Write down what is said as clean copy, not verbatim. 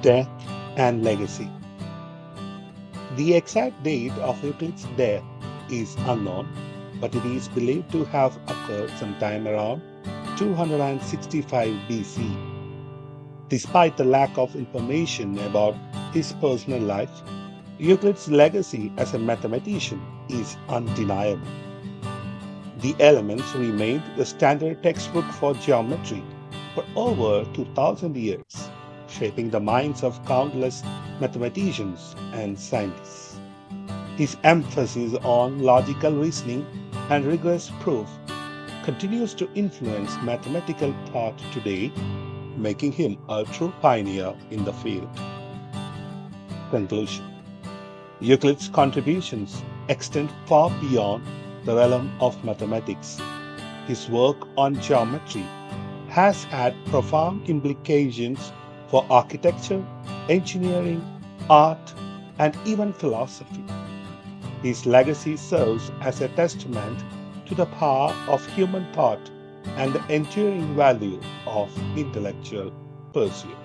Death and legacy. The exact date of Euclid's death is unknown, but it is believed to have occurred sometime around 265 BC. Despite the lack of information about his personal life, Euclid's legacy as a mathematician is undeniable. The Elements remained the standard textbook for geometry for over 2000 years, shaping the minds of countless mathematicians and scientists. His emphasis on logical reasoning and rigorous proof continues to influence mathematical thought today, making him a true pioneer in the field. Conclusion. Euclid's contributions extend far beyond the realm of mathematics. His work on geometry has had profound implications for architecture, engineering, art, and even philosophy. His legacy serves as a testament to the power of human thought and the enduring value of intellectual pursuit.